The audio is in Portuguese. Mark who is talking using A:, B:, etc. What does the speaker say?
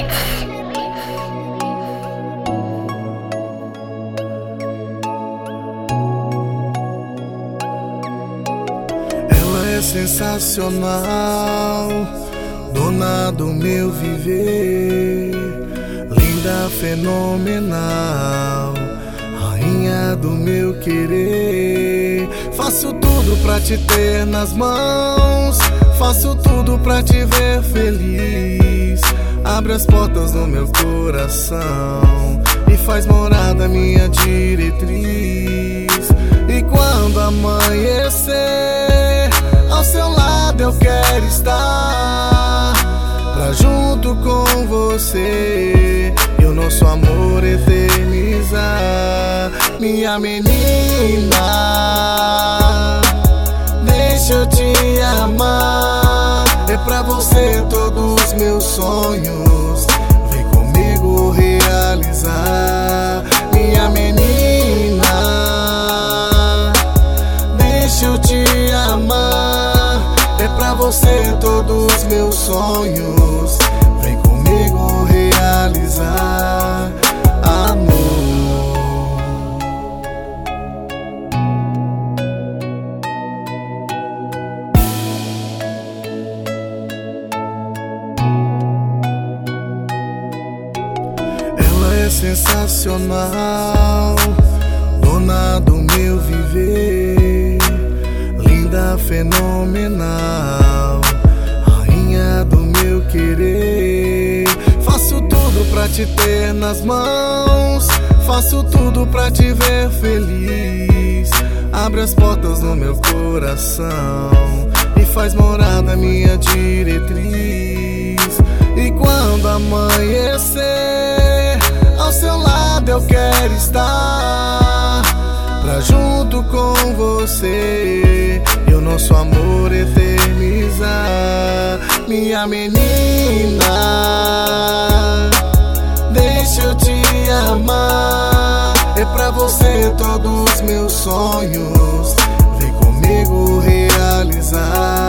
A: Ela é sensacional, dona do meu viver, linda, fenomenal, rainha do meu querer. Faço tudo pra te ter nas mãos, faço tudo pra te ver feliz. Abre as portas do meu coração e faz morada minha diretriz. E quando amanhecer, ao seu lado eu quero estar, pra junto com você e o nosso amor eternizar. Minha menina, deixa eu te amar, é pra você todos os meus sonhos, vem comigo realizar. Minha menina, deixa eu te amar, é pra você todos os meus sonhos, vem comigo realizar, amor. Ela é sensacional, dona do meu viver, linda, fenomenal, rainha do meu querer. Faço tudo pra te ter nas mãos, faço tudo pra te ver feliz. Abre as portas do meu coração e faz morada minha diretriz. E quando amanhecer, ao seu lado eu quero estar, pra junto com você e o nosso amor eternizar. Minha menina, deixa eu te amar, é pra você todos os meus sonhos, vem comigo realizar.